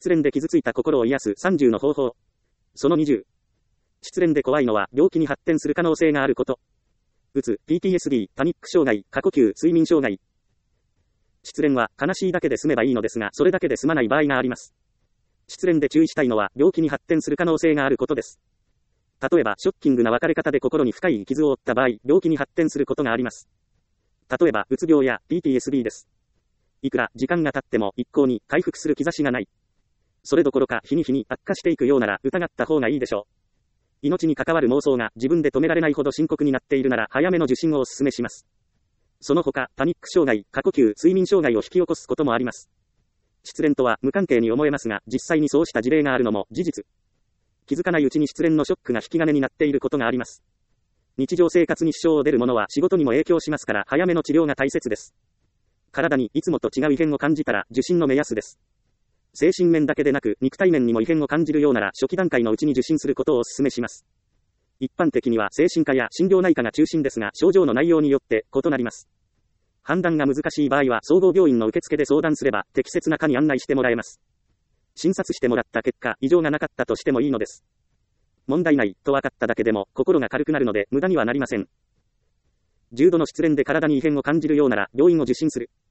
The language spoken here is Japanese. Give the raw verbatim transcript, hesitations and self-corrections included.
失恋で傷ついた心を癒すさんじゅうの方法。そのにじゅう。失恋で怖いのは病気に発展する可能性があること。うつ、ピーティーエスディー、パニック障害、過呼吸、睡眠障害。失恋は悲しいだけで済めばいいのですが、それだけで済まない場合があります。失恋で注意したいのは病気に発展する可能性があることです。例えば、ショッキングな別れ方で心に深い傷を負った場合、病気に発展することがあります。例えば、うつ病や ピーティーエスディー です。いくら時間が経っても一向に回復する兆しがない。それどころか日に日に悪化していくようなら疑った方がいいでしょう。命に関わる妄想が自分で止められないほど深刻になっているなら早めの受診をお勧めします。その他、パニック障害、過呼吸、睡眠障害を引き起こすこともあります。失恋とは無関係に思えますが、実際にそうした事例があるのも事実。気づかないうちに失恋のショックが引き金になっていることがあります。日常生活に支障を出るものは仕事にも影響しますから早めの治療が大切です。体にいつもと違う異変を感じたら受診の目安です。精神面だけでなく肉体面にも異変を感じるようなら初期段階のうちに受診することをお勧めします。一般的には精神科や心療内科が中心ですが、症状の内容によって異なります。判断が難しい場合は総合病院の受付で相談すれば適切な科に案内してもらえます。診察してもらった結果、異常がなかったとしてもいいのです。問題ないと分かっただけでも心が軽くなるので無駄にはなりません。重度の失恋で体に異変を感じるようなら病院を受診する。